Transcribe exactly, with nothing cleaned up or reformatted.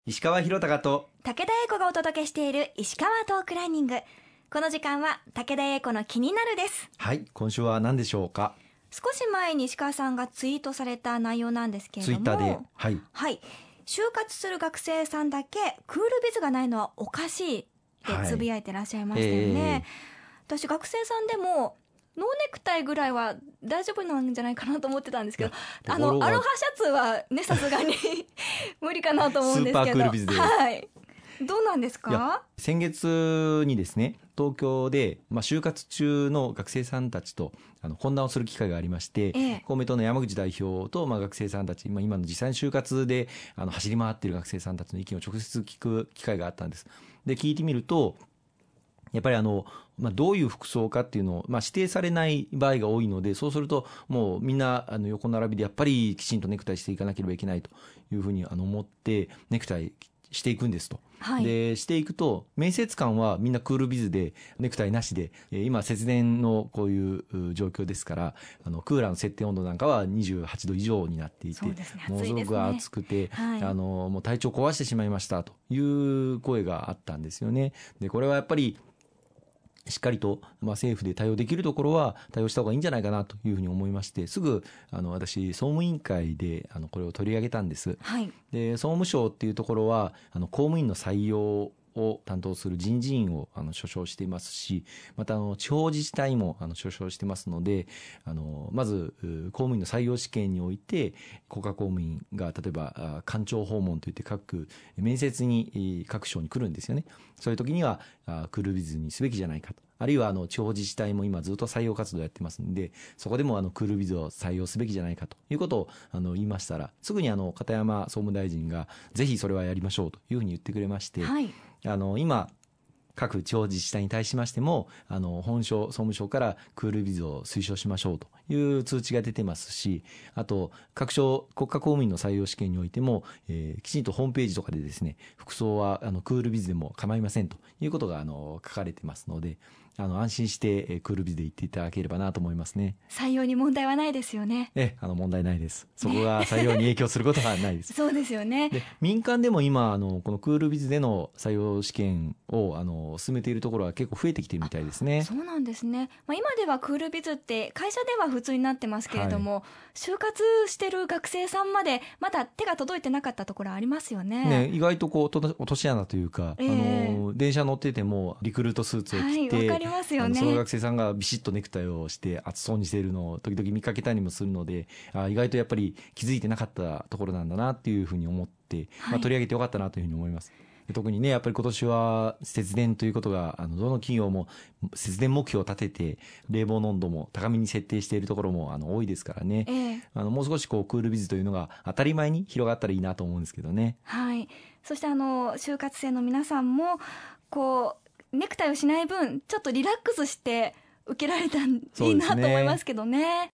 石川博隆と武田英子がお届けしている石川トークランニング。この時間は武田英子の気になるです。 はい、今週は何でしょうか。 少し前に石川さんがツイートされた内容なんですけれども、 ツイッターで、はい、 はい、就活する学生さんだけクールビズがないのはおかしいってつぶやいてらっしゃいましたよね、はいえー、私学生さんでもノーネクタイぐらいは大丈夫なんじゃないかなと思ってたんですけど、あのアロハシャツはねさすがに無理かなと思うんですけど、 スーパークールビズで、 はい、どうなんですか。 先月にですね、東京で、まあ、就活中の学生さんたちとあの懇談をする機会がありまして、ええ、公明党の山口代表と、まあ、学生さんたち、まあ、今の実際に就活であの走り回っている学生さんたちの意見を直接聞く機会があったんです。で聞いてみるとやっぱりあの、まあ、どういう服装かっていうのを、まあ、指定されない場合が多いので、そうするともうみんなあの横並びでやっぱりきちんとネクタイしていかなければいけないというふうにあの思ってネクタイしていくんですと、はい、でしていくと面接官はみんなクールビズでネクタイなしで、今節電のこういう状況ですから、あのクーラーの設定温度なんかはにじゅうはちど以上になっていて、ね、ものすごく暑くて、はい、あのもう体調壊してしまいましたという声があったんですよね。でこれはやっぱりしっかりと、まあ、政府で対応できるところは対応した方がいいんじゃないかなというふうに思いまして、すぐあの私総務委員会であのこれを取り上げたんです、はい、で総務省っていうところはあの公務員の採用を担当する人事院をあの所掌していますし、またあの地方自治体もあの所掌してますので、あのまず公務員の採用試験において国家公務員が例えば官庁訪問といって各面接に各省に来るんですよね。そういう時にはクールビズにすべきじゃないかと、あるいはあの地方自治体も今ずっと採用活動やってますんで、そこでもあのクールビズを採用すべきじゃないかということをあの言いましたら、すぐにあの片山総務大臣がぜひそれはやりましょうというふうに言ってくれまして、はい、あの今各地方自治体に対しましてもあの本省総務省からクールビズを推奨しましょうという通知が出てますし、あと各省国家公務員の採用試験においても、えー、きちんとホームページとかでですね、服装はあのクールビズでも構いませんということがあの書かれてますので、あの安心してクールビズで行っていただければなと思いますね。 採用に問題はないですよね。 えあの問題ないです。そこが採用に影響することはないです。 そうですよね。 で民間でも今あのこのクールビズでの採用試験をあの進めているところは結構増えてきているみたいですね。 そうなんですね、まあ、今ではクールビズって会社では普通になってますけれども、はい、就活してる学生さんまでまだ手が届いてなかったところありますよ ね, ね意外とこう落とし穴というか、えー、あの電車乗っててもリクルートスーツを着て、 はい、わかりますよね。 その学生さんがビシッとネクタイをして暑そうにしているのを時々見かけたりもするので、あ意外とやっぱり気づいてなかったところなんだなっていうふうに思って、はい、まあ、取り上げてよかったなというふうに思います。特にねやっぱり今年は節電ということがあのどの企業も節電目標を立てて冷房の温度も高めに設定しているところもあの多いですからね、えー、あのもう少しこうクールビズというのが当たり前に広がったらいいなと思うんですけどね。 はい、そしてあの就活生の皆さんもこうネクタイをしない分ちょっとリラックスして受けられたらいいなと思いますけどね。